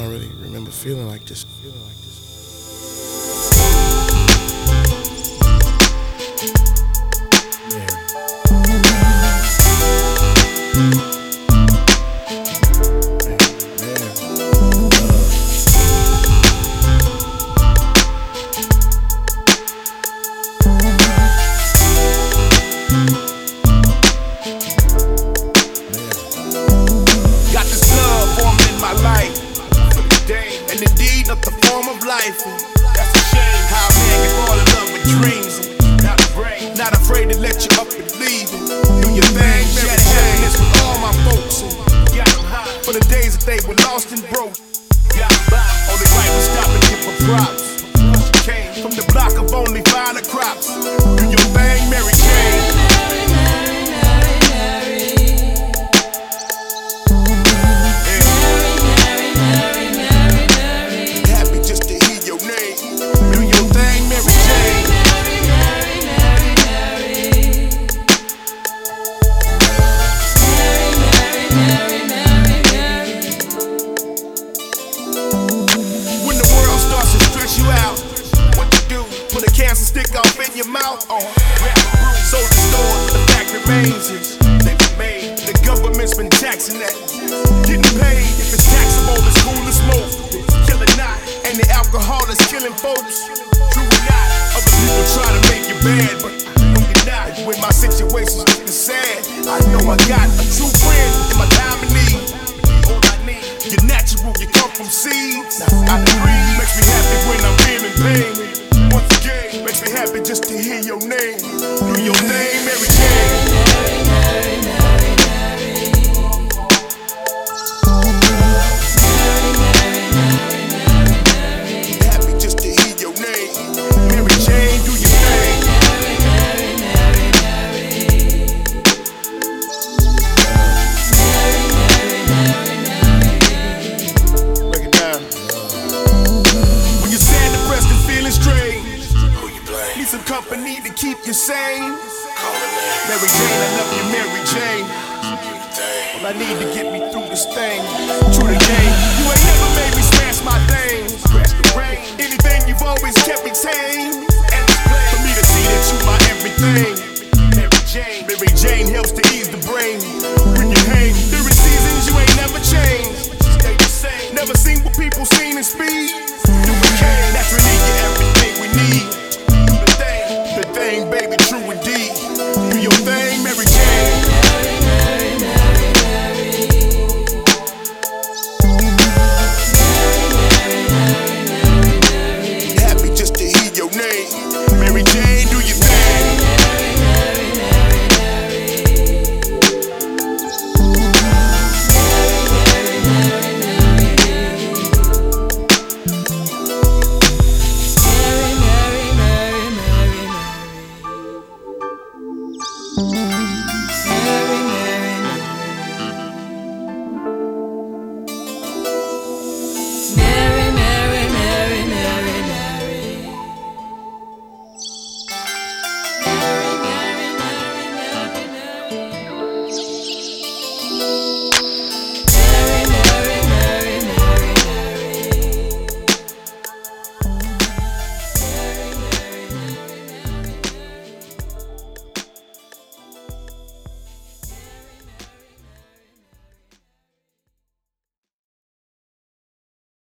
don't really remember feeling like this. Got this love formed in my life, and indeed not the form of life. That's a shame how a man can fall in love with dreams, not afraid to let you up and leave it. Do your thing, share the happiness with all my folks. For the days that they were lost and broke, only right was stop and give her props. From the block of only finer crops. Do your thing, Mary Jane. When the world starts to stress you out, what you do? Put a cancer stick off in your mouth. Sold the store, the fact remains is they've been made. The government's been taxing that. Getting paid if it's taxable, it's cool to smoke. Killing not, and the alcohol is killing folks. True or not, other people try to make you bad, but no you're not. When my situation's looking sad, I know I got a true friend in my time of need. You're natural, you come from seeds. I agree, makes me happy when I'm feeling pain. Once again, makes me happy just to hear your name. Do your name, Mary Jane. Happy just to hear your name. Mary Jane, do your thing. Need some company to keep you sane. Mary Jane, I love you, Mary Jane. All I need to get me through this thing. True to game, you ain't never made me smash my thing. Scratch the rain. Anything, you've always kept me tame. And for me to see that you my everything. Mary Jane helps to ease the brain. When you hang, there are seasons you ain't never changed. Stay the same. Never seen what people seen in speed.